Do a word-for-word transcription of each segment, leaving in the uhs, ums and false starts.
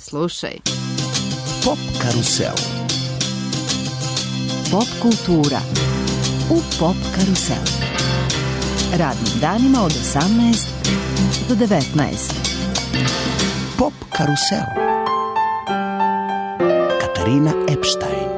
Slušaj. Pop karusel. Pop kultura u Pop karusel. Radnim danima od osamnaest do devetnaest. Pop karusel. Katarina Epstein.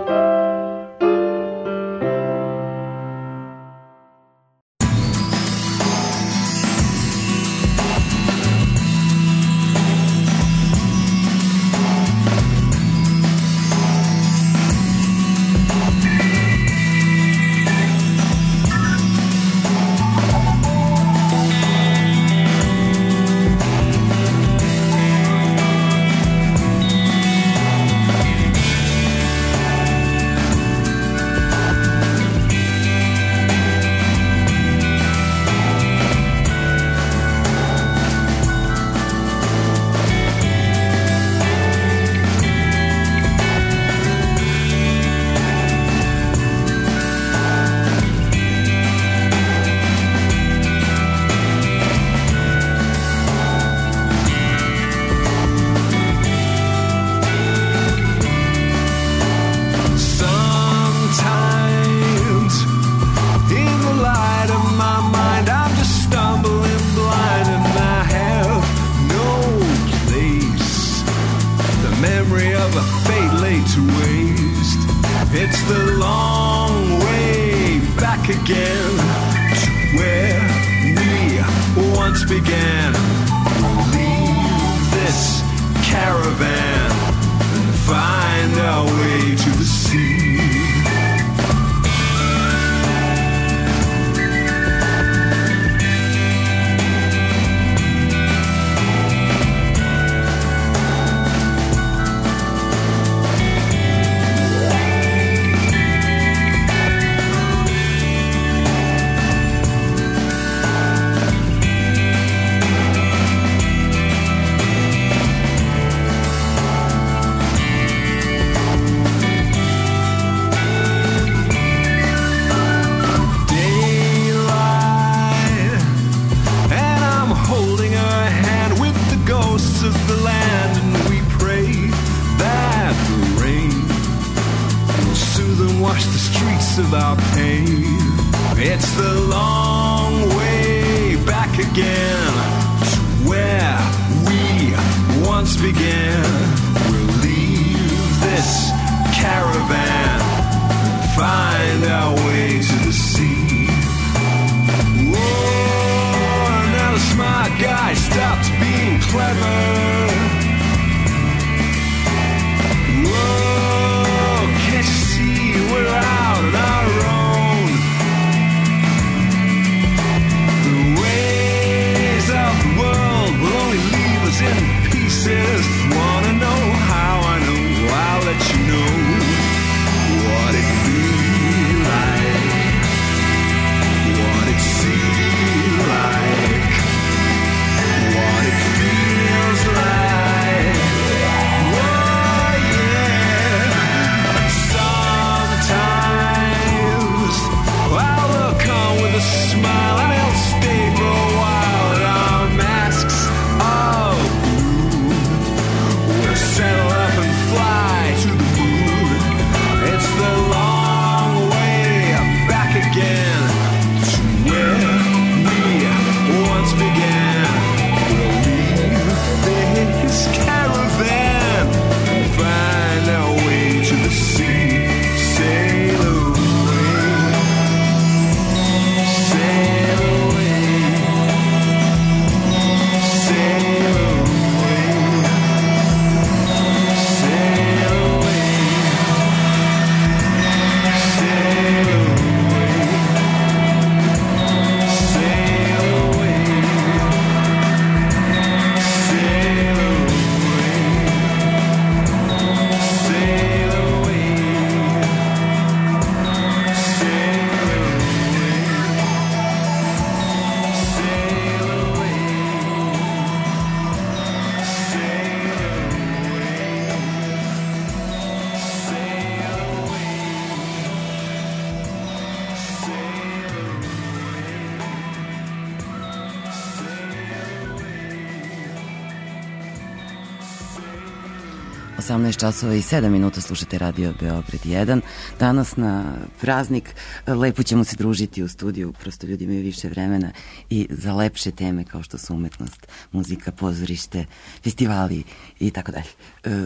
What it feels like. osamnaest časova i sedam minuta slušate Radio Beograd jedan. Danas na praznik lepo ćemo se družiti u studiju, prosto ljudi imaju više vremena i za lepše teme kao što su umetnost, muzika, pozorište, festivali i tako dalje.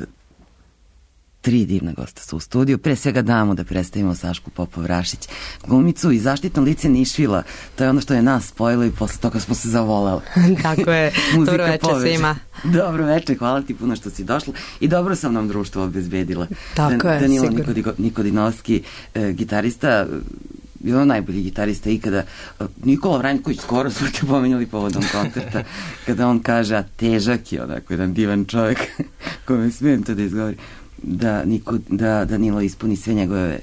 Tri divna gosta su u studiju. Pre svega damo da predstavimo Sašku Popov-Rašić, glumicu i zaštitno lice Nišvila. To je ono što je nas spojilo i posle toga smo se zavoleli. Tako je. Dobro večer svima. Dobro večer, hvala ti puno što si došla i dobro sam nam društvo obezbedila. Tako je, Danilo sigurno. Nikodinovski, e, gitarista, je on najbolji gitarista ikada. Nikola Vranjković, skoro smo te pomenjali povodom koncerta, kada on kaže, a težak je onako jedan divan čovjek, kome smijem to da izgovori, da, niko, da Danilo ispuni sve njegove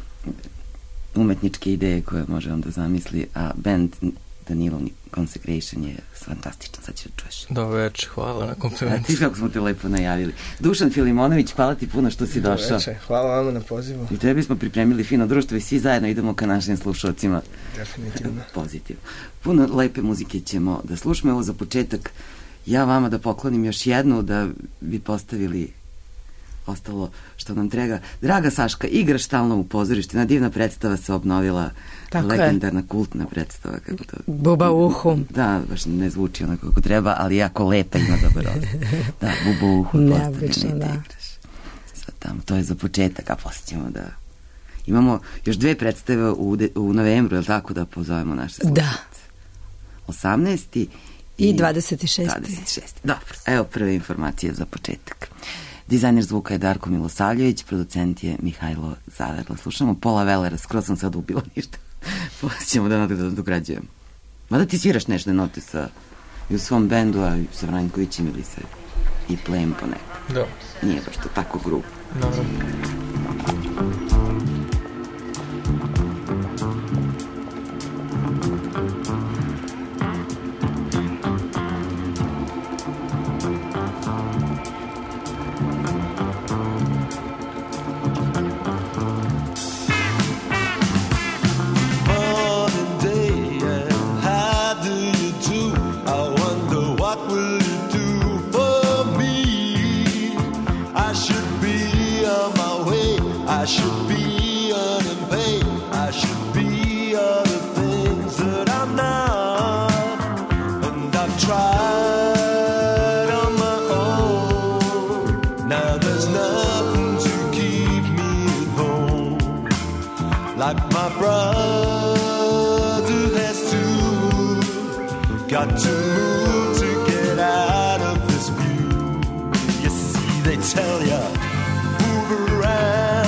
umetničke ideje koje može on da zamisli, a band Danilo Consecration je fantastičan, sad ćeš da čuješ. Dobro večer, hvala na komplimentu. Ti kako smo te lepo najavili. Dušan Filimonović, hvala ti puno što si došao. Dobro večer, hvala vama na pozivu. I tebi smo pripremili fino društvo i svi zajedno idemo ka našim slušalcima. Definitivno. Pozitivno. Puno lepe muzike ćemo da slušamo. Evo za početak ja vama da poklonim još jednu da bi postavili ostalo što nam treba. Draga Saška, igraš stalno u pozorištu. Na divna predstava se obnovila. Tako legendarna, je. Kultna predstava. Kako to... Buba u uhu. Da, baš ne zvuči onako kako treba, ali jako lepa, ima dobar odnos. Da, Buba u uhu. Neobično, da. Sad tamo, to je za početak, a posle ćemo da... Imamo još dve predstave u, de... u novembru, je li tako da pozovemo naše slušalce? Da. osamnaesti i, I dvadeset šesti. dvadeset šesti. Dobro, evo prve informacije za početak. Dizajner zvuka je Darko Milosavljević, producent je Mihajlo Zaverla. Slušamo Pola Velera, skoro sam sad ubila ništa. Posle ćemo da dograđujemo. Mada ti sviraš nešne note sa, i u svom bendu, a i sa Vranjkovićem ili sa i Plem ponekad. Da. Nije baš to tako grubo. Naravno. I should be earning pay. I should be other things that I'm not. And I've tried on my own. Now there's nothing to keep me at home. Like my brother has to. Got to move to get out of this view. You see, they tell ya, move around.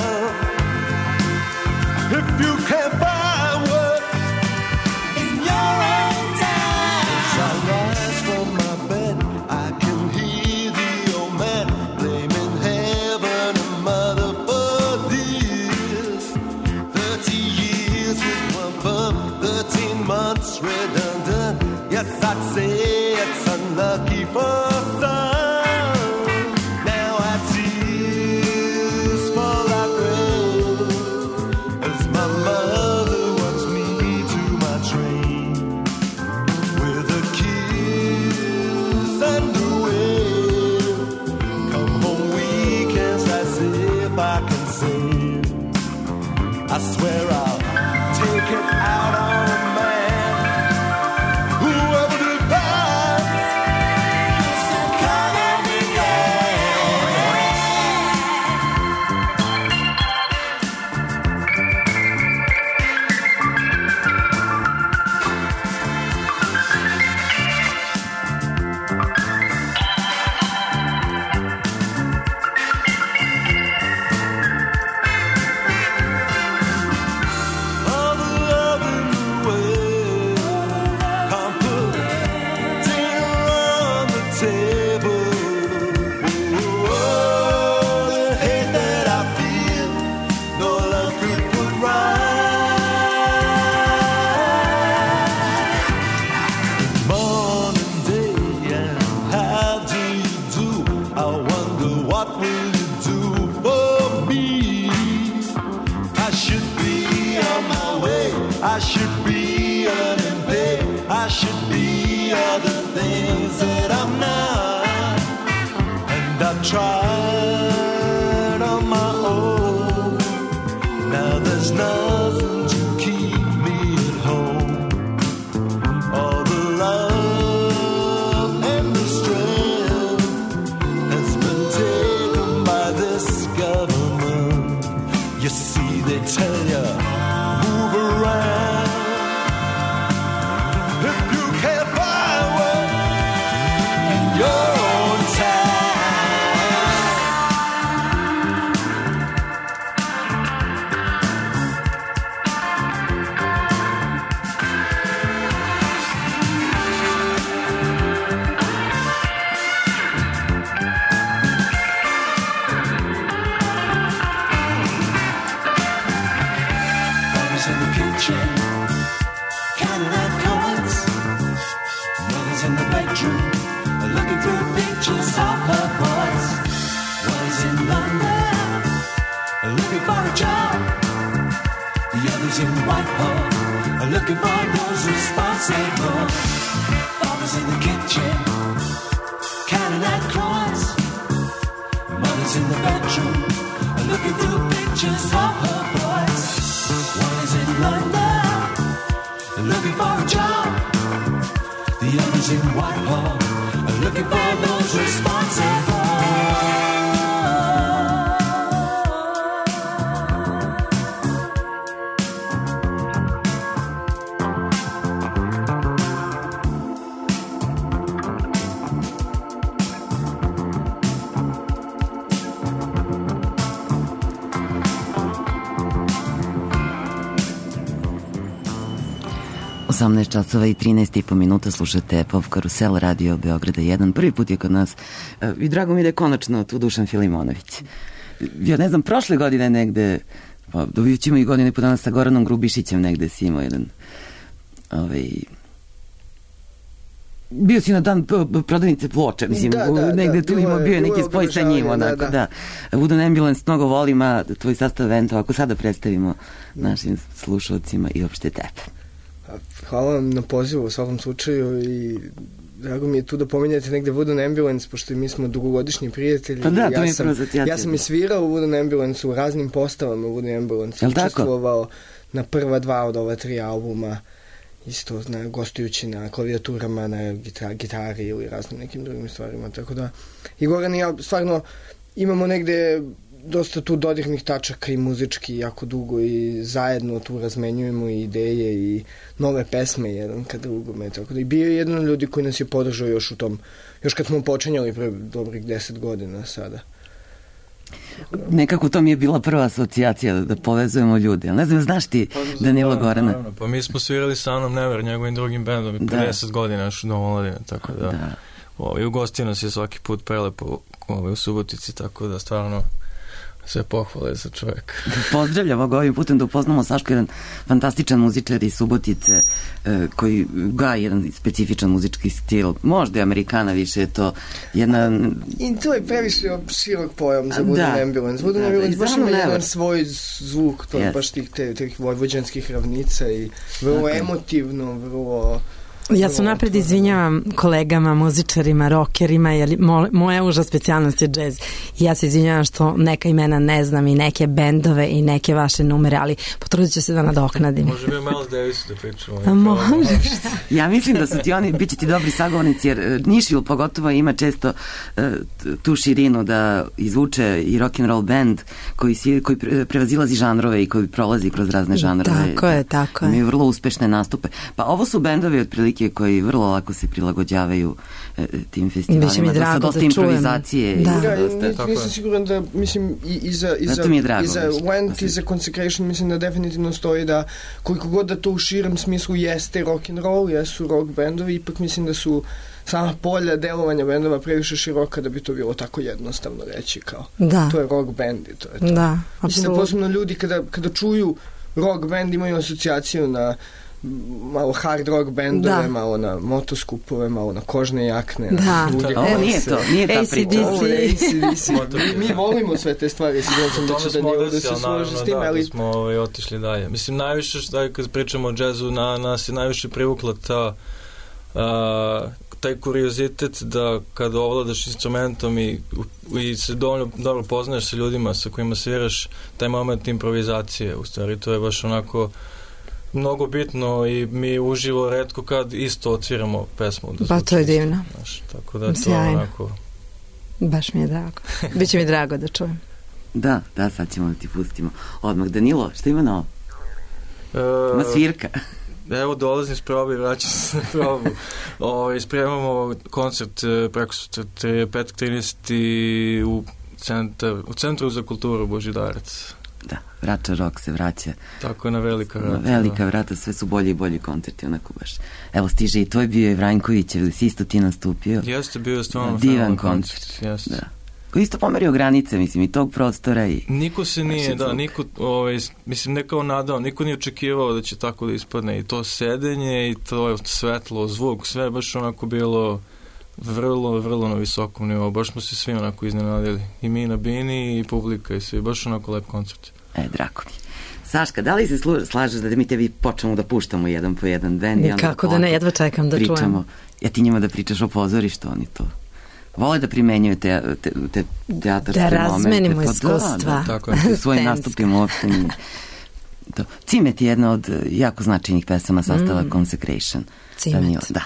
If you can't find work in your own town. As I rise from my bed, I can hear the old man blaming heaven and mother for this. Thirty years with one bump, thirteen months redundant. Yes, I'd say it's unlucky for some. I swear I'll take it out on a man. Whoever defies some kind of I should be earning pay. I should be other things that I'm not. And I've tried looking for those responsible. Father's in the kitchen, counting out coins. Mother's in the bedroom, looking through pictures of her boys. One is in London, looking for a job. The other's in Whitehall, looking for those responsible. osamnaest časova i trinaest i po minuta slušate Pop Karusel, radio Beograda jedan. Prvi put je kod nas i drago mi da je konačno tu Dušan Filimonović. Ja ne znam, prošle godine negde, pa dobit ćemo i godine po danas sa Goranom Grubišićem negde si imao jedan ovaj... Bio si na dan prodavnice ploče, mislim, da, da, negde da, tu ima, bio je neki spoj sa njim, onako, da. da. Wooden Ambulance mnogo volim, a tvoj sastav eventa, ako sada predstavimo našim slušalcima i opšte tebe. Hvala vam na pozivu u svakom slučaju i drago mi je tu da pominjate negde Wooden Ambulance, pošto mi smo dugogodišnji prijatelji. Pa da, to ja mi je sam, prvo asocijacija. Ja sam i svirao u Wooden Ambulance u raznim postavama Wooden Ambulance. Jel tako? Učestvovao na prva dva od ova tri albuma, isto na, gostujući na klavijaturama, na gita, gitari ili raznim nekim drugim stvarima. Tako da, i Goran i ja stvarno imamo negde dosta tu dodirnih tačaka i muzički jako dugo i zajedno tu razmenjujemo i ideje i nove pesme jedan kad drugome. Tako da i bio je jedan od ljudi koji nas je podržao još u tom, još kad smo počinjali pre dobrih deset godina sada. Nekako to mi je bila prva asocijacija da, da povezujemo ljude. Ne znam, znaš ti Danilo Gorana? Naravno, pa mi smo svirali sa Anom Never, njegovim drugim bendom i pre deset godina još u Novomladine, tako da, da. Ovaj, ugostio nas je svaki put prelepo ovaj, u Subotici, tako da stvarno sve pohvale za čovjeka. Pozdravljamo ga ovim putem da upoznamo Sašku, jedan fantastičan muzičar iz Subotice eh, koji gaji jedan specifičan muzički stil. Možda je Amerikana, više je to jedna... I to je previše širok pojam za Wooden Ambulance. Wooden da, Ambulance da, baš ima jedan svoj zvuk, to yes. baš tih, te, tih vojvođanskih ravnica i vrlo okay. emotivno, vrlo... Ja se napred izvinjavam kolegama, muzičarima, rockerima, jer mo, moja uža specijalnost je džez. I ja se izvinjavam što neka imena ne znam i neke bendove i neke vaše numere, ali potrudit ću se da nadoknadim. Može bi o Miles Davisu da pričamo. A može. Ja mislim da su ti oni, bit će ti dobri sagovornici, jer Nišvil pogotovo ima često uh, tu širinu da izvuče i rock'n'roll band koji, si, koji prevazilazi žanrove i koji prolazi kroz razne žanrove. Tako je, tako je. Imaju vrlo uspešne nastupe. Pa ovo su bendovi otprilike koji vrlo lako se prilagođavaju e, tim festivalima. Biće mi drago sa dosta da improvizacije. Da. I da, dosta... nisam siguran da, mislim, i, i za, i za, i za Went i za Consecration, mislim da definitivno stoji da koliko god da to u širem smislu jeste rock and roll, jesu rock bendovi, ipak mislim da su sama polja delovanja bendova previše široka da bi to bilo tako jednostavno reći kao. Da. To je rock band i to je to. Da, mislim da posebno ljudi kada, kada čuju rock band imaju asocijaciju na malo hard rock bendove, da. malo na motoskupove, malo na kožne jakne. Da. Na ovo nije to, nije ta priča. Ovo je A C D C. mi, mi volimo sve te stvari, siguran sam da će da nije da se složi s tim, ali... smo ovaj, otišli dalje. Mislim, najviše, što, kad pričamo o džezu, na nas je najviše privukla ta a, taj kuriozitet da kada ovladaš instrumentom i, i se dovoljno dobro poznaješ sa ljudima sa kojima sviraš, taj moment improvizacije, u stvari, to je baš onako mnogo bitno i mi uživo retko kad isto odsviramo pesmu. Da pa to je divno. Znaš, tako da to onako... Baš mi je drago. Biće mi drago da čujem. Da, da, sad ćemo da ti pustimo. Odmah, Danilo, šta ima na ovo? E, ima svirka. Evo, dolazim s probe i vraćam se na probu. O, spremamo koncert preko petak trinaesti u, centar, u Centru za kulturu Božidarac. Da, vraća rock se vraća. Tako je, na velika vrata. Na velika vrata, sve su bolji i bolji koncerti, onako baš. Evo, stiže i to je bio je Vranjković, si isto ti nastupio. Jeste, bio je stvarno divan koncert. Jeste. Da. Koji isto pomerio granice, mislim, i tog prostora. I... Niko se nije, da, niko, ovaj, mislim, ne kao nadao, niko nije očekivao da će tako da ispadne. I to sedenje, i to svetlo, zvuk, sve baš onako bilo vrlo, vrlo na visokom nivou. Baš smo se svi onako iznenadili. I mi na bini, i publika, i svi. Baš onako lep koncert. E, drago mi. Saška, da li se slu, slažeš da mi tebi počnemo da puštamo jedan po jedan bend? I Kako da ne, jedva čekam da pričamo. čujem. Ja ti njima da pričaš o pozorištu, oni to vole da primenjuju te, te, te teatarske momente. Da razmenimo momente. iskustva. Da, da, Tako je. u svojim nastupima uopšte nije. To. Cimet je jedna od jako značajnih pesama sastava mm. Consecration. Cimet. Danilo, da.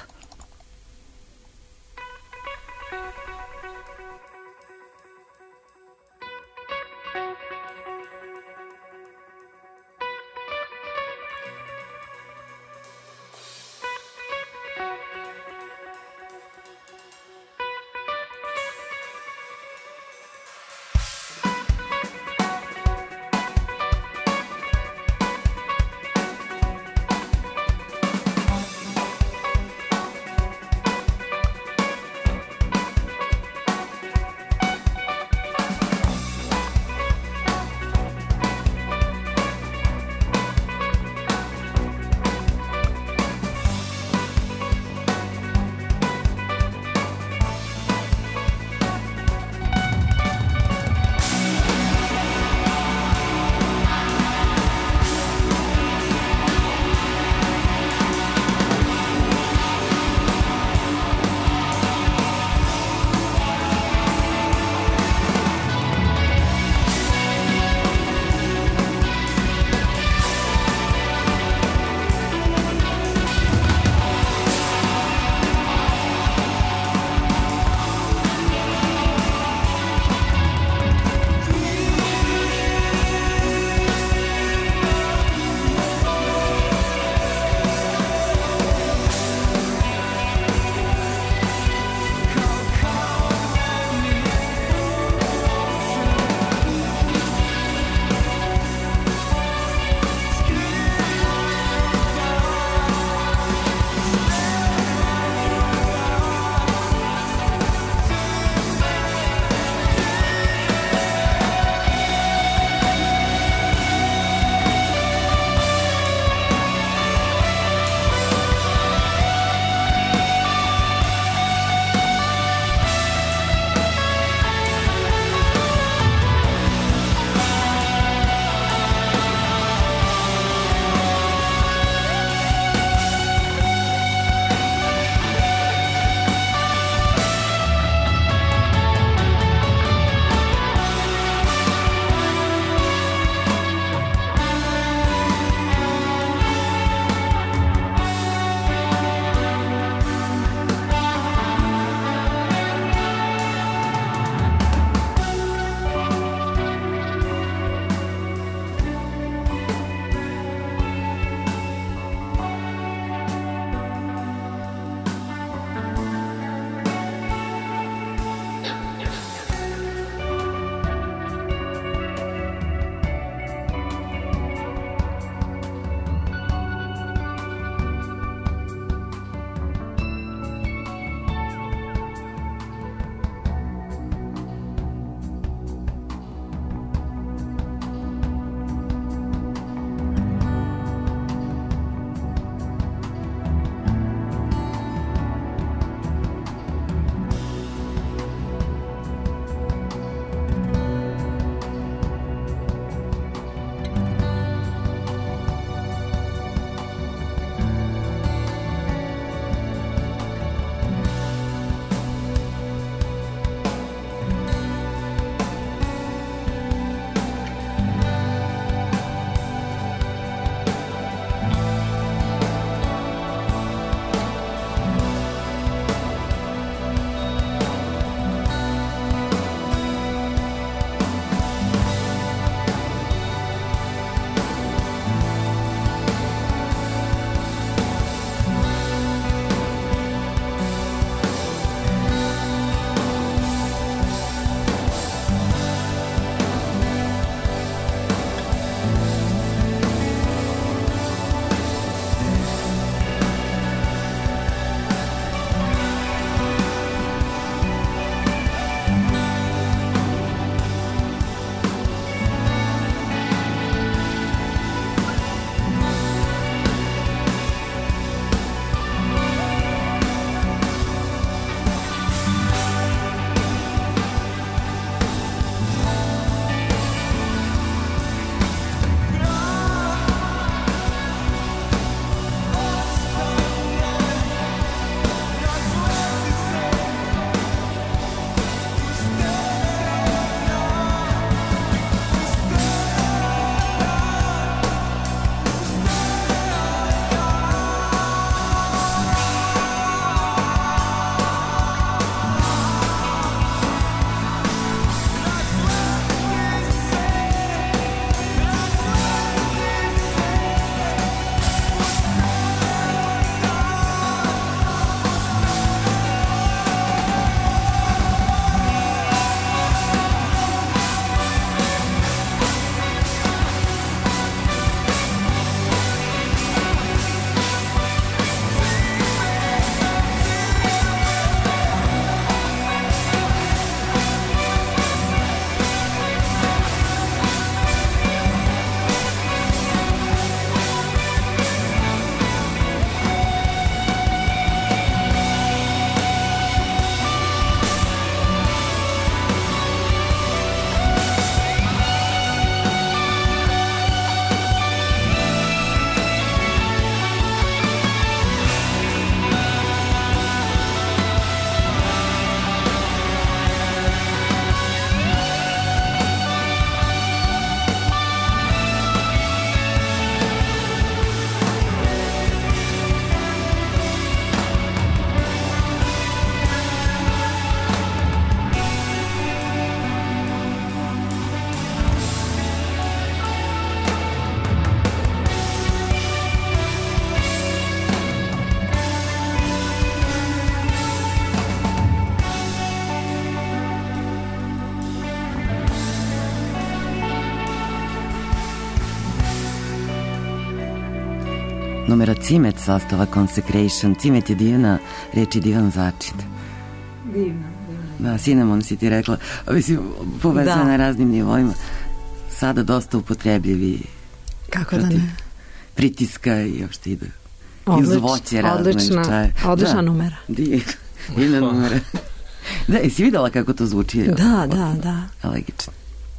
numera Cimet sastava Consecration. Cimet je divna reč i divan začin. Divno. Da, cinnamon si ti rekla. Mislim, povezana na raznim nivoima. Sada dosta upotrebljivi. Kako da ne? Pritiska i uopšte ide. Odlič, iz voće razne. Odlična, odlična da, numera. Divna numera. Da, jesi videla kako to zvuči? Da, da, da. Elegično.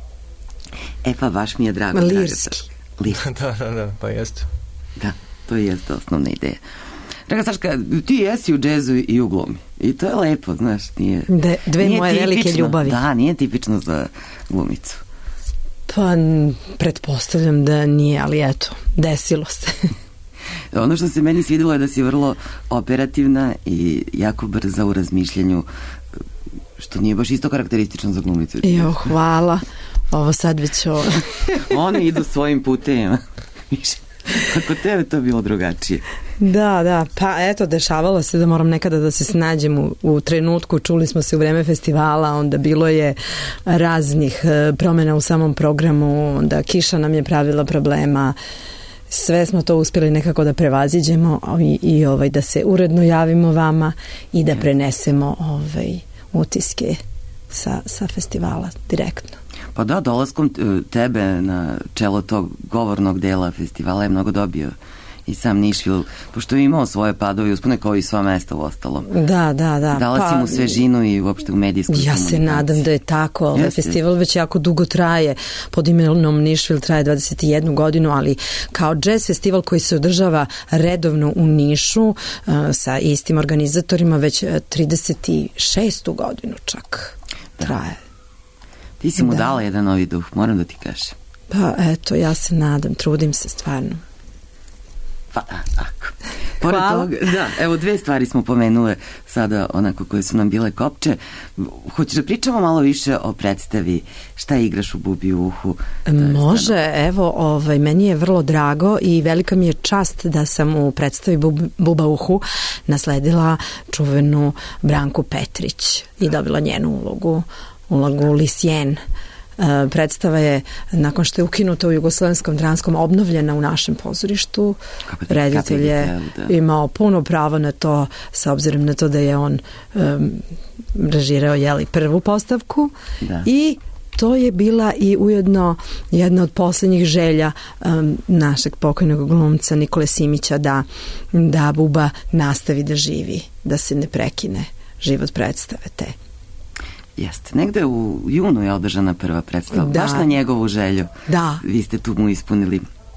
E pa baš mi je drago. Lirski. Lirski. Da, da, da, pa jeste. Da, to jeste osnovna ideja. Draga Saška, ti jesi u džezu i u glumi. I to je lepo, znaš, nije... De, dve nije moje tipično, velike ljubavi. Da, nije tipično za glumicu. Pa, pretpostavljam da nije, ali eto, desilo se. Ono što se meni svidilo je da si vrlo operativna i jako brza u razmišljanju, što nije baš isto karakteristično za glumicu. Jo, hvala. Ovo sad već ovo... Oni idu svojim putevima. Kako tebe to bilo drugačije. Da, da, pa eto, dešavalo se da moram nekada da se snađem u, u trenutku, čuli smo se u vreme festivala, onda bilo je raznih e, promjena u samom programu, onda kiša nam je pravila problema, sve smo to uspjeli nekako da prevaziđemo i, i ovaj, da se uredno javimo vama i da prenesemo ovaj, utiske sa, sa festivala direktno. Pa da, dolaskom tebe na čelo tog govornog dela festivala je mnogo dobio i sam Nišvil, pošto je imao svoje padove i uspone kao i sva mesta u ostalom. Da, da, da. Dala pa, si mu svežinu i uopšte u medijsku ja komunikaciju. Ja se nadam da je tako. Ovaj Jeste. Festival već jako dugo traje. Pod imenom Nišvil traje dvadeset jednu godinu, ali kao jazz festival koji se održava redovno u Nišu uh, sa istim organizatorima već trideset šestu godinu čak traje. Ti si mu da. dala jedan novi duh, moram da ti kažem. Pa eto, ja se nadam, trudim se stvarno. Pa, tako. Pored toga, da, evo dve stvari smo pomenule sada onako koje su nam bile kopče. Hoćeš da pričamo malo više o predstavi šta igraš u Bubi u uhu? Može, stano... evo, ovaj, meni je vrlo drago i velika mi je čast da sam u predstavi Bub, Buba u uhu nasledila čuvenu Branku Petrić i dobila njenu ulogu, ulogu Lisjen. Predstava je, nakon što je ukinuta u Jugoslovenskom dramskom, obnovljena u našem pozorištu. Reditelj je imao puno pravo na to, sa obzirom na to da je on um, režirao jeli, prvu postavku da. I to je bila i ujedno jedna od posljednjih želja um, našeg pokojnog glumca Nikole Simića da, da Buba nastavi da živi, da se ne prekine život predstave te. Jeste. Negde u junu je održana prva predstava. Da. Baš na njegovu želju. Da. Vi ste tu mu ispunili.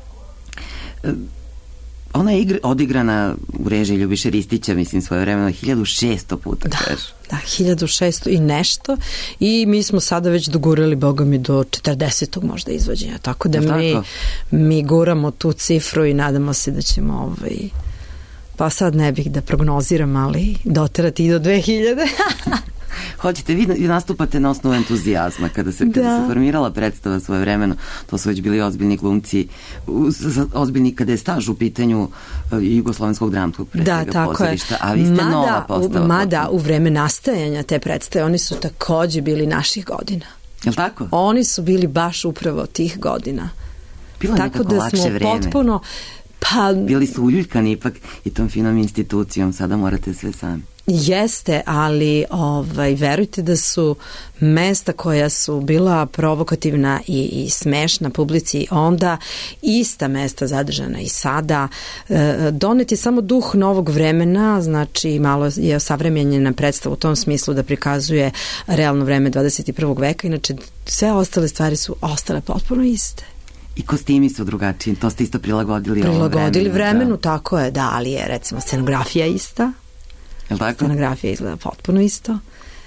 Ona je igra, odigrana u režiji Ljubiše Ristića, mislim, svoje vremena hiljadu šesto puta. Da, kažu. da, hiljadu šesto i nešto. I mi smo sada već dogurali, boga mi, do četrdesetog možda izvođenja. Tako da mi, tako? mi guramo tu cifru i nadamo se da ćemo ovaj... Pa sad ne bih da prognoziram, ali doterati i do dve hiljade. Hoćete, vi, vi nastupate na osnovu entuzijazma kada se, kada da. se formirala predstava svoje vremeno, to su već bili ozbiljni glumci, ozbiljni kada je staž u pitanju Jugoslovenskog dramskog predstavega pozorišta, a vi ste mada, nova postava. Mada u vreme nastajanja te predstave oni su takođe bili naših godina. Je li tako? Oni su bili baš upravo tih godina. Bilo tako nekako da lakše smo vreme. Potpuno, pa, bili su uljuljkani ipak i tom finom institucijom, sada morate sve sami. Jeste, ali ovaj, verujte da su mesta koja su bila provokativna i, i smešna publici onda ista mesta zadržana i sada. E, donet je samo duh novog vremena, znači malo je osavremenjena predstava u tom smislu da prikazuje realno vreme dvadeset prvog veka, inače sve ostale stvari su ostale potpuno iste. I kostimi su drugačiji, to ste isto prilagodili Prilagodili vremenu, vremenu, da. Tako je, da, ali je recimo scenografija ista. Jel tako? Scenografija izgleda potpuno isto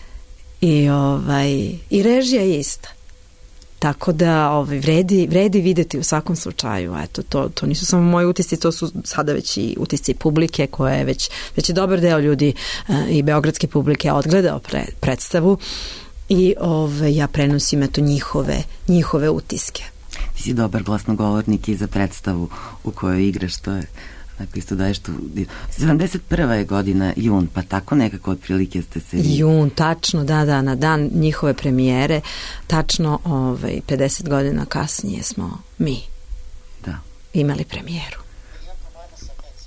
i, ovaj, i režija je ista. Tako da ovaj, vredi, vredi videti u svakom slučaju. Eto, to, to nisu samo moji utisci, to su sada već i utisci publike koje je već, već je dobar deo ljudi uh, i beogradske publike odgledao pre, predstavu i ovaj, ja prenosim eto njihove, njihove utiske. Ti si dobar glasnogovornik i za predstavu u kojoj igraš, to je tako isto daješ tu... sedamdeset prva je godina, jun, pa tako nekako otprilike ste se... Jun, tačno, da, da, na dan njihove premijere, tačno ovaj, pedeset godina kasnije smo mi da. imali premijeru.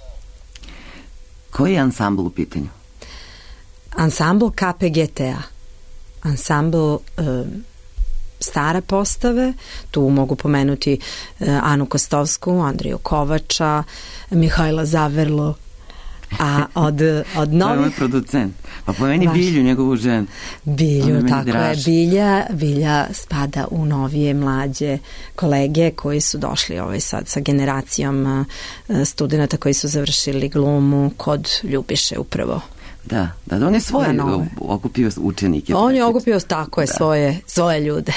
Koji je ansambl u pitanju? Ansambl K P G T A. Ansambl um, stare postave, tu mogu pomenuti uh, Anu Kostovsku, Andriju Kovača, Mihajla Zaverlo, a od, od novih... To je moj producent. Pa pomeni Vaš... Bilju, njegovu ženu. Bilju, tako draž. je. Bilja, Bilja spada u novije, mlađe kolege koji su došli ovaj sad sa generacijom studenta koji su završili glumu kod Ljubiše upravo. Da, da, on je svoje okupio učenike. On je okupio, tako je, da. svoje, svoje ljude.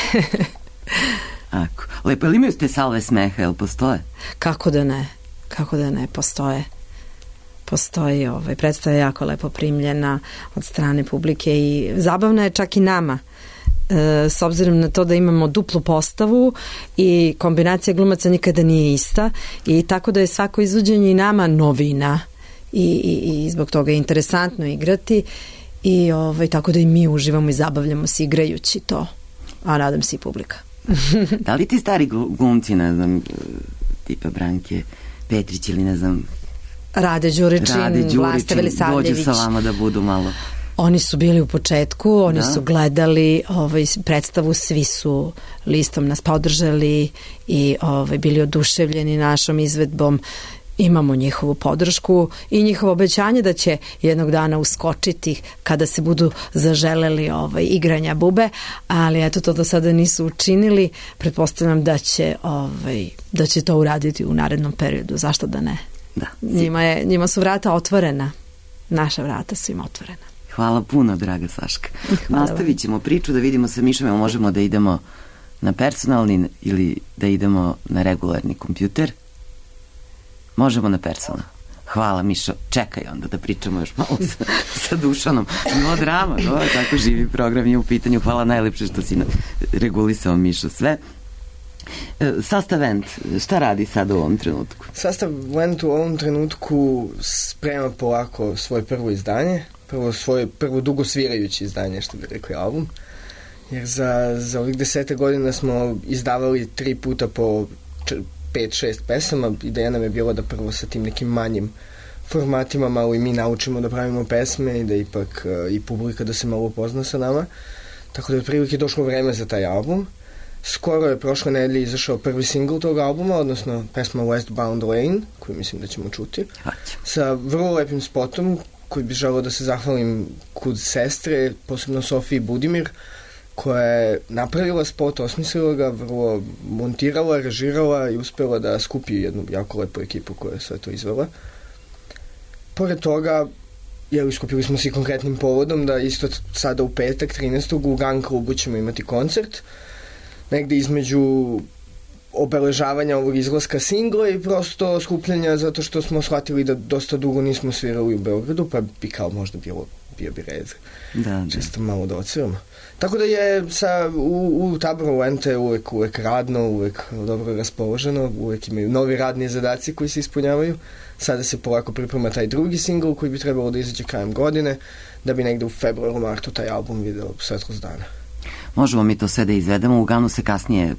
Ako. Lepo, ili imaju ste salve smeha, jel postoje? Kako da ne, kako da ne, postoje. Postoji, ovaj, predstava je jako lepo primljena od strane publike i zabavna je čak i nama. E, s obzirom na to da imamo duplu postavu i kombinacija glumaca nikada nije ista i tako da je svako izvođenje i nama novina. I, i, i zbog toga je interesantno igrati i ovaj, tako da i mi uživamo i zabavljamo se igrajući to, a nadam se i publika. Da li ti stari glumci, ne znam, tipa Branke Petrić ili ne znam Rade Đuričin, Rade Đuričin Vlasta Velisavljević dođu sa vama da budu malo... Oni su bili u početku, oni da. su gledali ovaj, predstavu, svi su listom nas podržali i ovaj, bili oduševljeni našom izvedbom. Imamo njihovu podršku i njihovo obećanje da će jednog dana uskočiti kada se budu zaželeli ovaj, igranja bube, ali eto to do sada nisu učinili. Pretpostavljam da će, ovaj, da će to uraditi u narednom periodu. Zašto da ne? Da. Njima, je, njima su vrata otvorena. Naša vrata su im otvorena. Hvala puno, draga Saška. Nastavit ćemo priču da vidimo sa Mišom, možemo da idemo na personalni ili da idemo na regularni kompjuter. Možemo na personalno. Hvala, Mišo. Čekaj onda da pričamo još malo sa, sa Dušanom. No, drama, no, tako živi program je u pitanju. Hvala najlepše što si regulisao, Mišo, sve. E, sastav Vent, šta radi sad u ovom trenutku? Sastav Vent u ovom trenutku sprema polako svoje prvo izdanje. Prvo svoje, prvo dugo svirajući izdanje, što bi rekli album. Jer za, za ovih desete godina smo izdavali tri puta po pet šest pesama. Ideja nam je bila da prvo sa tim nekim manjim formatima malo i mi naučimo da pravimo pesme i da ipak uh, i publika da se malo upozna sa nama. Tako da je prilike došlo vreme za taj album. Skoro je prošle nedelje izašao prvi singl tog albuma, odnosno pesma Westbound Lane, koju mislim da ćemo čuti. Haće. Sa vrlo lepim spotom koji bi želeo da se zahvalim kud sestre, posebno Sofiji Budimir, koja je napravila spot, osmislila ga, vrlo montirala, režirala i uspela da skupi jednu jako lepu ekipu koja je sve to izvela. Pored toga, jel, iskupili smo se i konkretnim povodom da isto sada u petak, trinaestog u Gun klubu ćemo imati koncert, negde između obeležavanja ovog izlaska singla i prosto skupljanja zato što smo shvatili da dosta dugo nismo svirali u Beogradu, pa bi kao možda bilo, bio bi red. Da, da. Čisto malo da odsviramo. Tako da je sa, u, u taboru Vente uvek, uvek radno, uvek dobro raspoloženo, uvek imaju novi radni zadaci koji se ispunjavaju. Sada se polako priprema taj drugi singl koji bi trebalo da izađe krajem godine, da bi negde u februaru, martu taj album video svetlost dana. Možemo mi to sve da izvedemo, u Ganu se kasnije...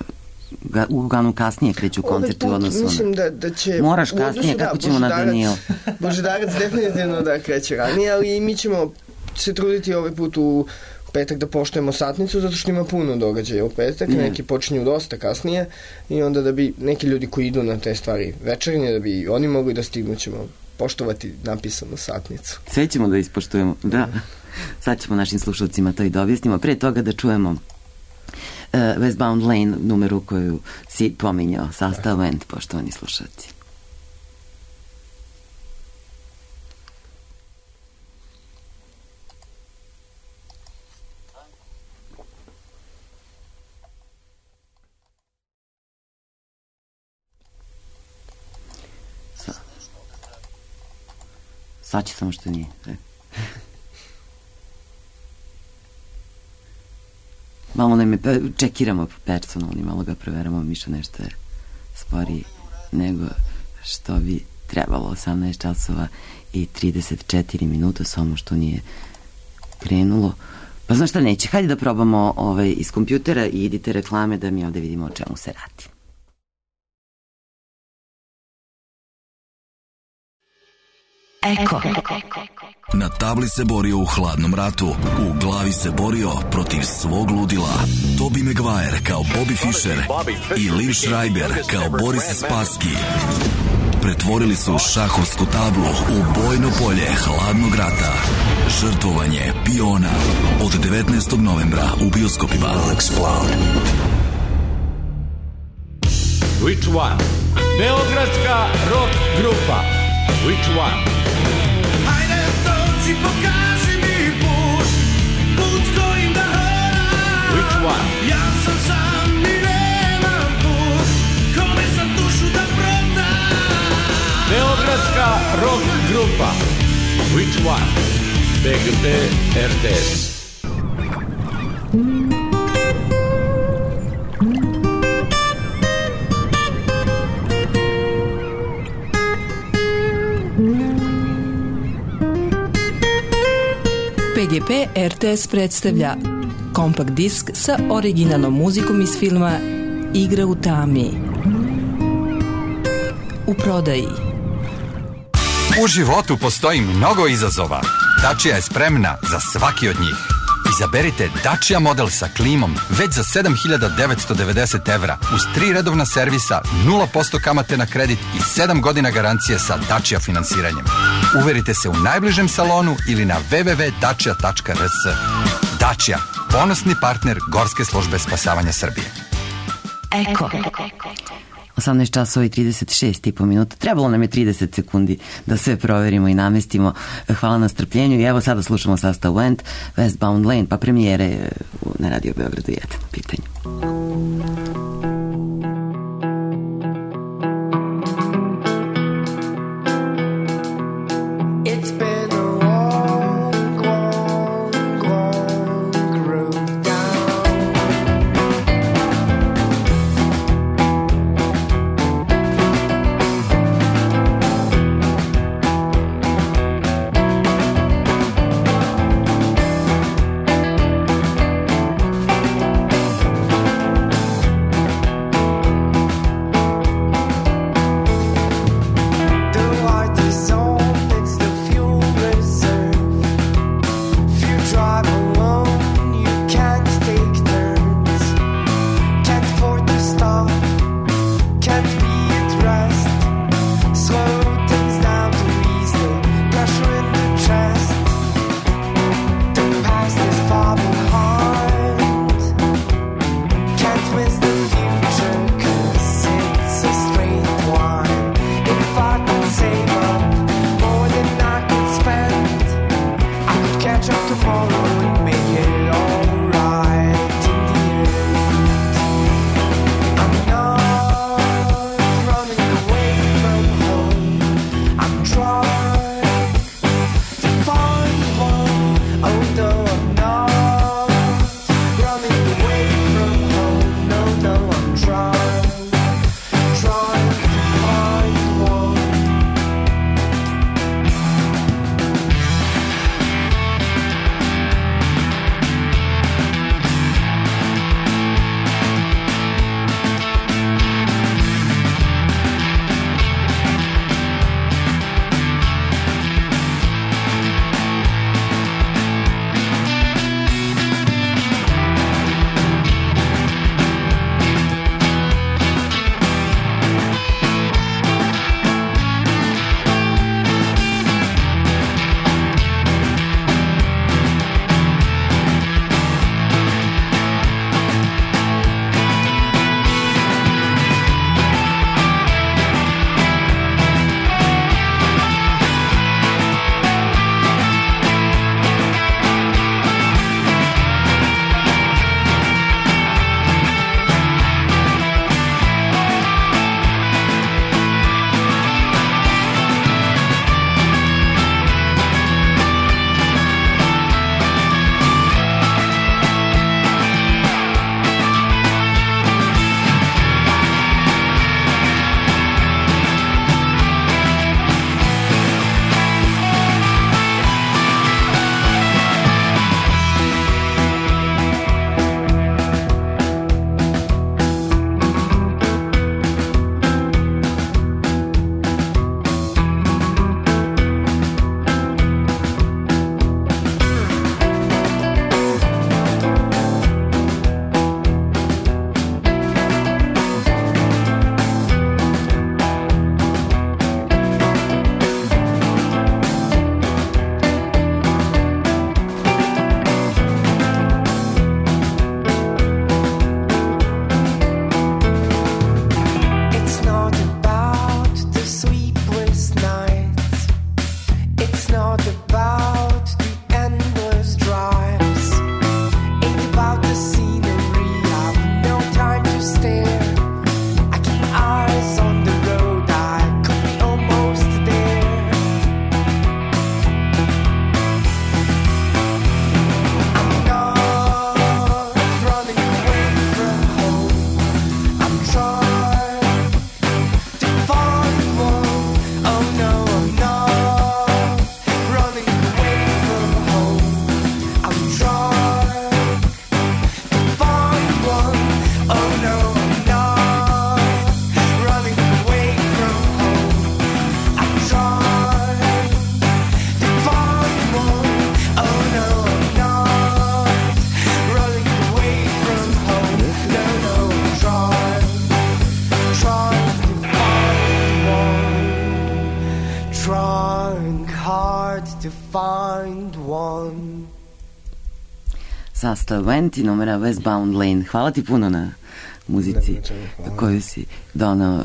u Ganu kasnije kreću koncerti u odnosu mislim na... da, da će... Moraš kasnije, kako da, ćemo na Danijel? Božidarac definitivno da kreće ranije, ali i mi ćemo se truditi ovaj put u petak da poštujemo satnicu, zato što ima puno događaja u petak, mm. neki počinju dosta kasnije i onda da bi neki ljudi koji idu na te stvari večernje, da bi oni mogli da stignu, ćemo poštovati napisanu satnicu. Sve ćemo da ispoštujemo, da. Sad ćemo našim slušalcima to i da objasnimo. Pre toga da čujemo uh, Westbound Lane, numeru koju si pominjao, sastav Vent, poštovani slušalci. Sad će samo što nije. Malo ne me čekiramo personalni, malo ga proveramo, Miša nešto je sporiji nego što bi trebalo. Osamnaest časova i trideset četiri minuta, samo što nije krenulo. Pa znaš šta, neće, hajde da probamo ovaj, iz kompjutera i idite reklame da mi ovde vidimo o čemu se radi. Eko. Na tabli se borio u hladnom ratu, u glavi se borio protiv svog ludila. Tobey Maguire kao Bobby Fischer i Liv Schreiber kao Boris Spassky pretvorili su šahovsku tablu u bojno polje hladnog rata. Žrtvovanje piona od devetnaestog novembra u bioskopima. Which one? Beogradska rock grupa. Which one? Hajde, dođi, pokaži mi put, put s kojim da hodam. Which one? Ja sam sam i nemam put, kome sam dušu da prodam. Beogradska rock grupa. Which one? B G P R T S. P G P R T S predstavlja kompakt disk sa originalnom muzikom iz filma Igra u tami. U prodaji. U životu postoji mnogo izazova. Dacia je spremna za svaki od njih. Izaberite Dacia model sa klimom već za sedam hiljada devetsto devedeset evra uz tri redovna servisa, nula posto kamate na kredit i sedam godina garancije sa Dacia finansiranjem. Uverite se u najbližem salonu ili na w w w tačka dacia tačka r s. Dacia, ponosni partner Gorske službe spasavanja Srbije. Eko. osamnaest časova i trideset šest i po minuta. Trebalo nam je trideset sekundi da sve proverimo i namestimo. Hvala na strpljenju i evo sada slušamo sastav Went, Westbound Lane, pa premijere na Radio Beogradu jedan. Pitanje. one. Sastav Venti, numera Westbound Lane. Hvala ti puno na muzici koju si donao.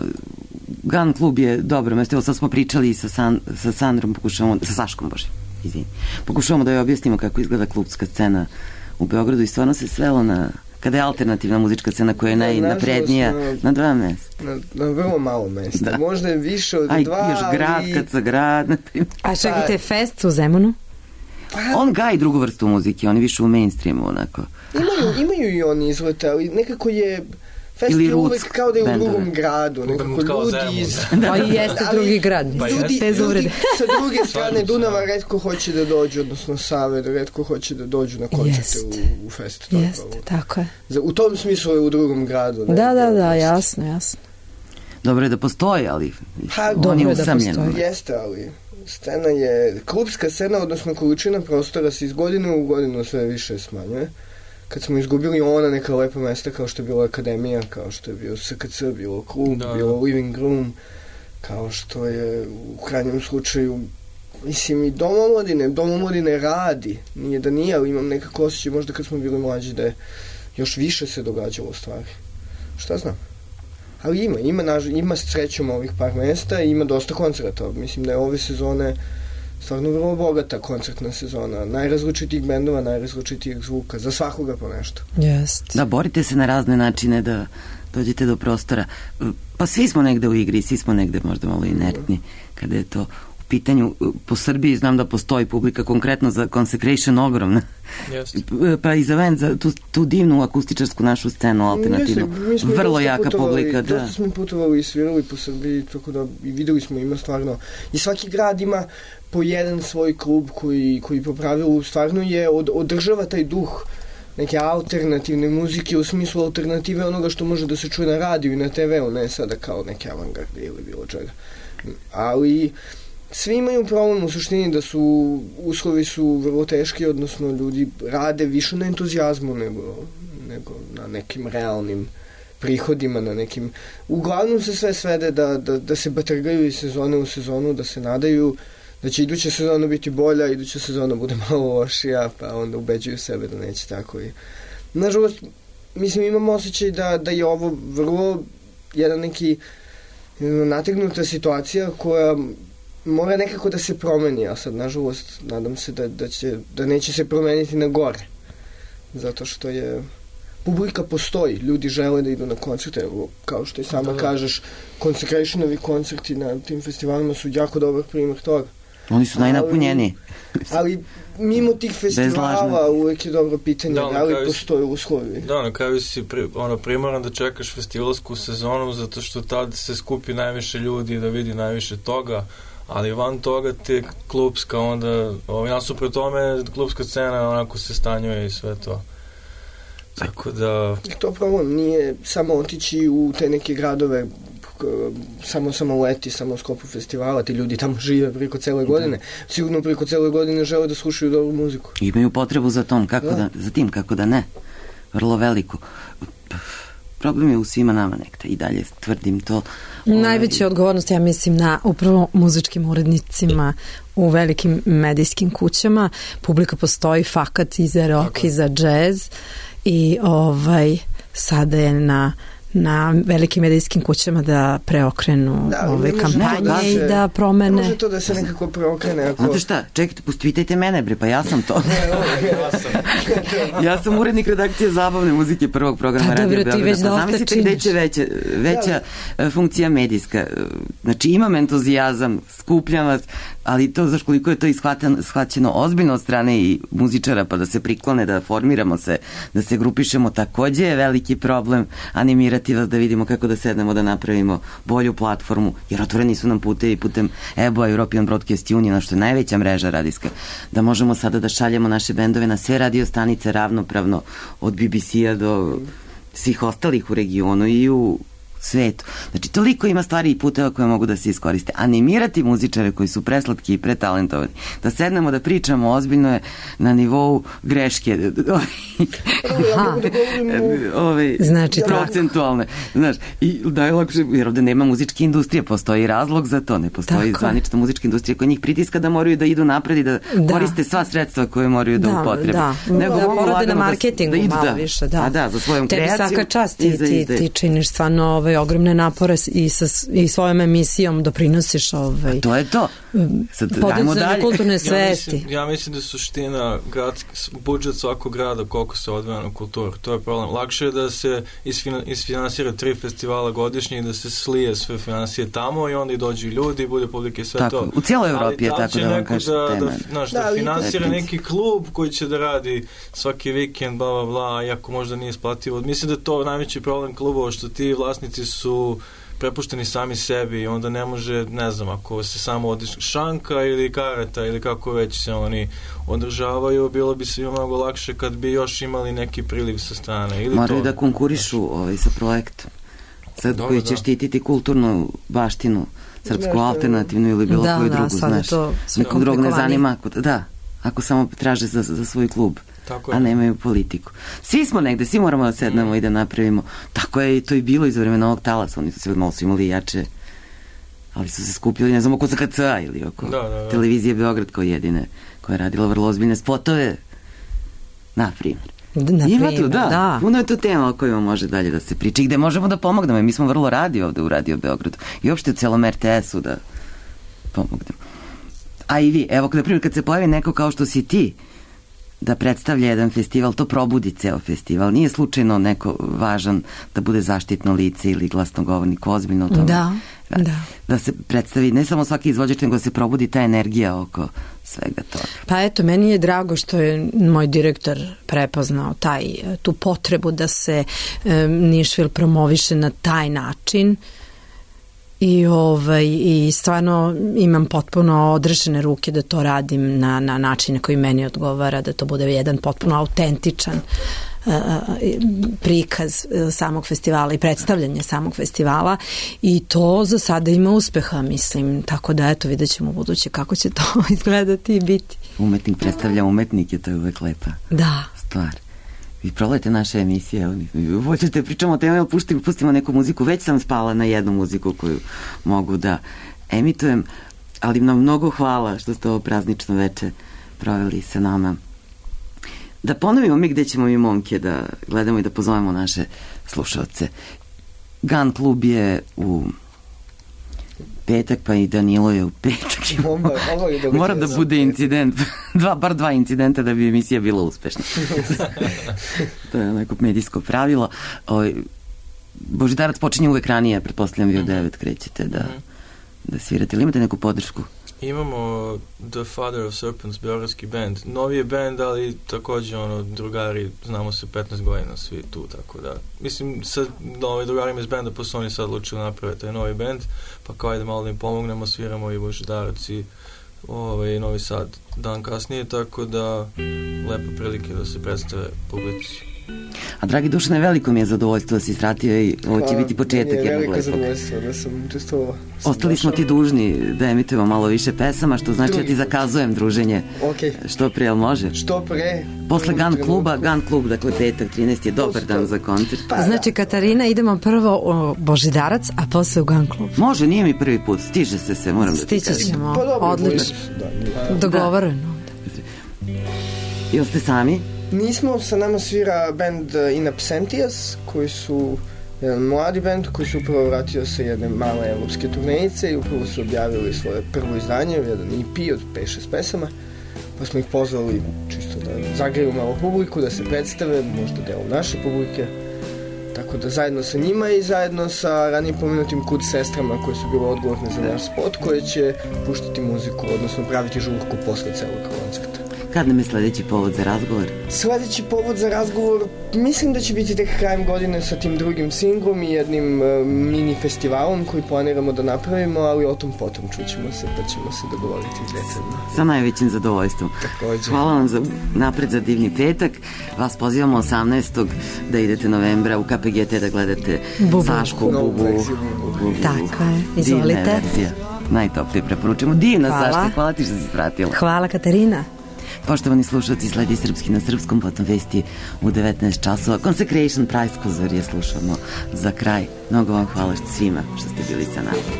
Gun Club je dobro mesto, evo sad smo pričali sa, San, sa Sandrom, pokušavamo, sa Saškom, bože, izvini. Pokušavamo da joj objasnimo kako izgleda klubska scena u Beogradu i stvarno se svelo na, kada je alternativna muzička scena koja je najnaprednija, na, na dva mesta. Na, na vrlo malo mesta, da. Možda je više od Aj, dva, ali... još grad ali... kad sa grad, na primjer. A čekajte, fest u Zemunu? Pa... On gaji drugu vrstu muzike, oni više u mainstreamu, onako. Imaju, imaju i oni izlete, ali nekako je... Fest je uvek kao da je u drugom gradu, nekako ljudi iz... Pa i jeste drugi grad. Ljudi, ljudi sa druge strane Dunava retko hoće da dođu, odnosno Save, da retko hoće da dođu na koncerte u, u fest. Jeste, tako je. U tom smislu je u drugom gradu. Ne? Da, da, da, jasno, jasno. Dobro je da postoji, ali ha, on je usamljen. Jeste, ali scena je, klubska scena, odnosno količina prostora se iz godine u godinu sve više smanjuje. Kad smo izgubili ona neka lepa mesta kao što je bila Akademija, kao što je bio S K C, bilo klub, da, bilo living room, kao što je u krajnjem slučaju, mislim, i Dom omladine, Dom omladine radi, nije da nije, ali imam nekako osjećaj možda kad smo bili mlađi da je još više se događalo stvari. Šta znam? Ali ima, ima, naž, ima srećom ovih par mesta i ima dosta koncerta. Mislim da je ove sezone stvarno vrlo bogata koncertna sezona. Najrazličitijih bendova, najrazličitijih zvuka. Za svakoga po nešto. Jest. Da, borite se na razne načine da dođete do prostora. Pa svi smo negde u igri, svi smo negde možda malo inertni kada je to u pitanju. Po Srbiji znam da postoji publika konkretno za Consecration ogromna. Yes. Pa i za Vent, za tu, tu divnu akustičarsku našu scenu alternativnu. Jeste, vrlo jaka putovali, publika. Da. Dosta smo putovali i svirali po Srbiji, tako da i videli smo, ima stvarno. I svaki grad ima po jedan svoj klub koji, koji po pravilu stvarno je od, održava taj duh neke alternativne muzike u smislu alternative onoga što može da se čuje na radiju i na te ve u, ne sada kao neke avangarde ili bilo čega. Ali svi imaju problem u suštini da su uslovi su vrlo teški, odnosno ljudi rade više na entuzijazmu nego, nego na nekim realnim prihodima, na nekim... Uglavnom se sve svede da, da, da se batrgaju iz sezone u sezonu, da se nadaju da će iduća sezona biti bolja, iduća sezona bude malo lošija, pa onda ubeđuju sebe da neće tako. I, nažalost, mislim, imam osjećaj da, da je ovo vrlo jedan neki nategnuta situacija koja mora nekako da se promeni, a sad, nažalost, nadam se da, da, će, da neće se promeniti na gore. Zato što je... Publika postoji, ljudi žele da idu na koncerte, kao što i sama da. kažeš, Consecrationovi koncerti na tim festivalima su jako dobar primjer toga. Oni su najnapunjeniji. Ali, ali mimo tih festivala uvek je dobro pitanje, da, da li postoje uslovi. Da, na kraju si pri, ono, primoran da čekaš festivalsku sezonu zato što tad se skupi najviše ljudi da vidi najviše toga, ali van toga te klubska onda, ovaj, nasuprot tome klubska scena onako se stanjuje i sve to. Tako da... To problem nije samo otići u te neke gradove samo samo leti, samo u sklopu festivala, ti ljudi tamo žive preko cele godine, sigurno preko cele godine žele da slušaju dobru muziku. Imaju potrebu za tom, kako da. Da, za tim, kako da ne. Vrlo veliko. Problem je u svima nama nekta i dalje tvrdim to. Najveća odgovornost, ja mislim, na upravo muzičkim urednicima u velikim medijskim kućama. Publika postoji fakat i za rock i za džez i ovaj sada je na na velikim medijskim kućama da preokrenu da, ove kampanje da se, i da promene. Ne može to da se nekako preokrene. Ako... Znate šta, čekajte, pitajte mene, bre, pa ja sam to. Ja sam urednik redakcije zabavne muzike prvog programa pa, Radio Beograda. Pa zamislite gde će veća, veća da. funkcija medijska. Znači, imam entuzijazam, skupljam vas, ali to, znaš koliko je to shvaćeno ozbiljno od strane i muzičara, pa da se priklone, da formiramo se, da se grupišemo, takođe je veliki problem animirati vas da vidimo kako da sednemo da napravimo bolju platformu, jer otvoreni su nam putevi putem E B O, European Broadcast Union, što je najveća mreža radijska, da možemo sada da šaljemo naše bendove na sve radio stanice ravnopravno, od B B C-a do svih ostalih u regionu i u svetu. Znači, toliko ima stvari i puteva koje mogu da se iskoriste. Animirati muzičare koji su preslatki i pretalentovani. Da sednemo da pričamo ozbiljno je na nivou greške. Ove, znači, procentualne. Znaš, i da je lakše, jer ovde nema muzičke industrije, postoji razlog za to, ne postoji zvanična muzička industrija koja njih pritiska da moraju da idu napred i da, da. koriste sva sredstva koje moraju da, da upotrebe. Da, Nego da, porade na marketingu da, da malo da. više. Da. A da, za svojom Tebi kreacijom. Tebi svaka čast, ti, ti, ti činiš stvarno ovaj, ogromne napore i, sa, i svojom emisijom doprinosiš ovaj, a to je to. Podizanje kulturne svesti. Ja mislim, ja mislim da je suština grad, budžet svakog grada koliko se odvaja na kulturu. To je problem. Lakše je da se isfina, isfinansira tri festivala godišnje i da se slije sve financije tamo i onda i dođu ljudi, bude publike, sve tako, to. U cijeloj Evropi je tako da vam kažete. Da, da, da, da, da finansira neki klub koji će da radi svaki vikend, bla, bla, bla, iako možda nije isplativo. Mislim da je to najveći problem klubova, što ti vlasnici su prepušteni sami sebi i onda ne može, ne znam, ako se samo odiš šanka ili kareta ili kako već se oni održavaju, bilo bi se mnogo lakše kad bi još imali neki priliv sa strane. Ili moraju to, da konkurišu ovaj, sa projektom. Sad dobro, koji će da. štititi kulturnu baštinu, srpsku alternativnu ili bilo da, koju da, drugu, znaš. Nekog drugog ne zanima, ako, da, ako samo traže za, za svoj klub. Tako a nemaju politiku. Svi smo negde, svi moramo da sednemo mm. i da napravimo. Tako je i to i bilo iz vremena ovog talasa. Oni su se malo su imali jače, ali su se skupili, ne znam, oko Z K C-a ili oko da, da, da. televizije Beograd kao jedine, koja je radila vrlo ozbiljne spotove. Na primjer. Ima tu, da, da. Puno je to tema o kojima može dalje da se priča i gde možemo da pomognemo. Mi smo vrlo radi ovde u Radio Beogradu i uopšte u celom R T S-u da pomognemo. A i vi, evo, na primjer, kad se pojavi neko kao što si ti, da predstavlja jedan festival, to probudi ceo festival. Nije slučajno neko važan da bude zaštitno lice ili glasnogovornik, ozbiljno o tome. Da, da. Da se predstavi ne samo svaki izvođač, nego da se probudi ta energija oko svega toga. Pa eto, meni je drago što je moj direktor prepoznao taj, tu potrebu da se um, Nišvil promoviše na taj način. I, ovaj, i stvarno imam potpuno odrešene ruke da to radim na, na način koji meni odgovara, da to bude jedan potpuno autentičan uh, prikaz samog festivala i predstavljanje samog festivala i to za sada ima uspeha, mislim, tako da eto, vidjet ćemo u buduće kako će to izgledati i biti. Umetnik predstavlja umetnike, to je uvek lepa da. stvar. Vi prolete naše emisije, hoćete pričamo o teme, pustimo, pustimo neku muziku, već sam spala na jednu muziku koju mogu da emitujem, ali nam mnogo hvala što ste ovo praznično veče proveli sa nama. Da ponovimo mi gde ćemo mi momke da gledamo i da pozovemo naše slušalce. Gun klub je u petak, pa i Danilo je u petak. Mora da bude incident. Dva, bar dva incidenta da bi emisija bila uspešna. To je neko medijsko pravilo. O, Božidarac počinje uvek ranije, pretpostavljam vi u devet krećete da, da svirate. Ili imate neku podršku? Imamo The Father of Serpents, beogradski band. Novi je band, ali takođe ono, drugari, znamo se petnaest godina svi tu, tako da. Mislim, sa novi drugarima iz benda, pa su oni sad odlučili napraviti taj novi band, pa kao ajde malo da im pomognemo, sviramo i Božidarac i ovaj, Novi Sad dan kasnije, tako da lepa prilike da se predstave publici. A dragi Dušane, veliko mi je zadovoljstvo da si sratio i ovo će biti početak jednog lepog. Velika zadovoljstvo da sam učestvovao. Ostali smo ti dužni da emitujemo malo više pesama, što znači da ti zakazujem druženje. Okay. Što pre, jel može? Što pre. Posle Gun kluba, Gun klub, dakle petak, trinaesti je dobar dan za koncert. Pa, znači, Katarina, idemo prvo u Božidarac, a posle u Gun klub. Može, nije mi prvi put, stiže se se, moram da ti kažem. Stiće ćemo, odlično. Dogovoreno. Jel ste sami? Nismo, sa nama svira band In Absentias, koji su jedan mladi band koji se upravo vratio sa jedne male evropske turnejice i upravo su objavili svoje prvo izdanje, jedan E P od pet šest pesama, pa smo ih pozvali čisto da zagreju malo publiku, da se predstave, možda deo naše publike, tako da zajedno sa njima i zajedno sa ranije pomenutim Kud sestrama koje su bile odgovorne za naš spot, koje će puštati muziku, odnosno praviti žurku posle celog koncerta. Kad nam je sledeći povod za razgovor? Sledeći povod za razgovor mislim da će biti tek krajem godine sa tim drugim singlom i jednim uh, mini festivalom koji planiramo da napravimo, ali o tom potom čućemo se, pa ćemo se dogovoriti detaljno. Sa najvećim zadovoljstvom. Takođe. Hvala vam za, napred za divni petak. Vas pozivamo osamnaestog da idete novembra u K P G T da gledate Bubu. Sašku, Bubu, Google. Tako je, izvolite. Divna je verzija. Najtoplije preporučujemo. Divna, Hvala. Saška, hvala ti što si pratila. Hvala, Katarina. Poštovani slušalci, sledi Srpski na srpskom, potom vesti u devetnaest časova. Consecration Prize Kozorije slušamo za kraj. Mnogo vam hvala svima što ste bili sa nama.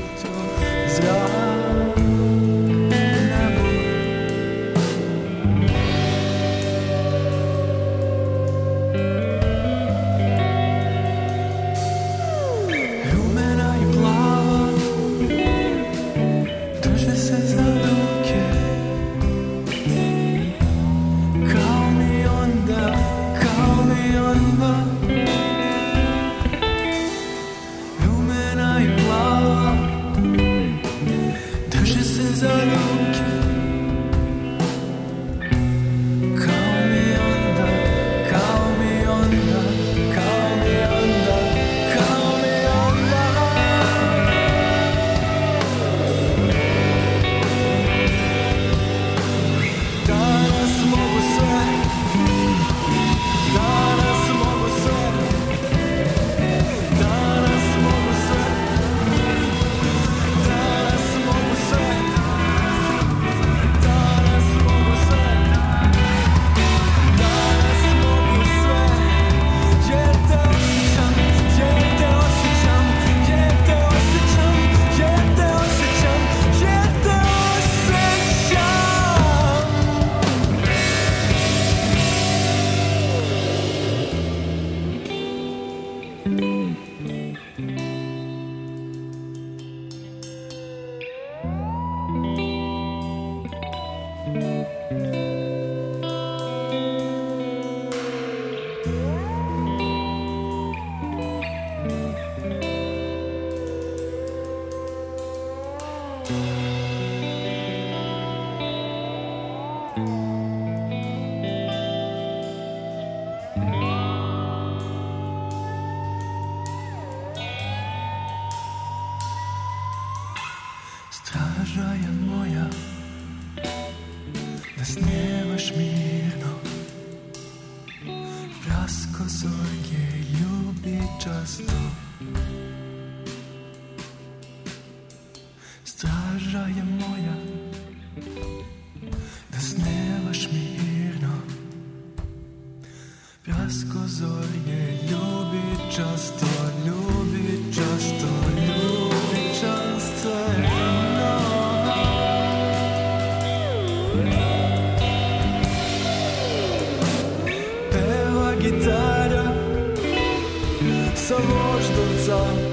Straža je moja, da snevaš mirno, prasko zorje ljubi často. Straža je moja, da snevaš mirno, prasko zorje ljubi často, ljubi často, ljubi často. Gitara sa voždovca